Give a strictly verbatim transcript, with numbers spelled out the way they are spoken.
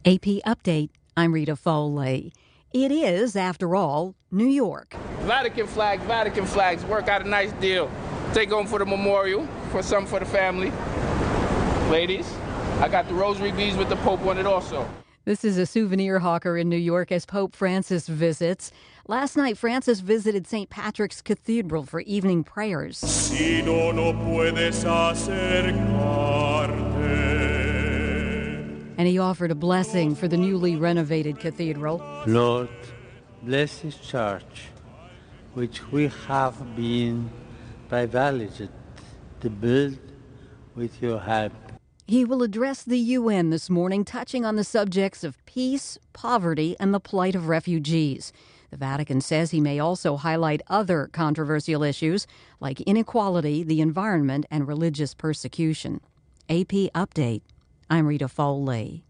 A P Update, I'm Rita Foley. It is, after all, New York. Vatican flags, Vatican flags, work out a nice deal. Take home for the memorial, for some for the family. Ladies, I got the rosary beads with the Pope on it also. This is a souvenir hawker in New York as Pope Francis visits. Last night, Francis visited Saint Patrick's Cathedral for evening prayers. Si no, no puedes acercarte. And he offered a blessing for the newly renovated cathedral. Lord, bless this church, which we have been privileged to build with your help. He will address the U N this morning, touching on the subjects of peace, poverty, and the plight of refugees. The Vatican says he may also highlight other controversial issues like inequality, the environment, and religious persecution. A P Update. I'm Rita Foley.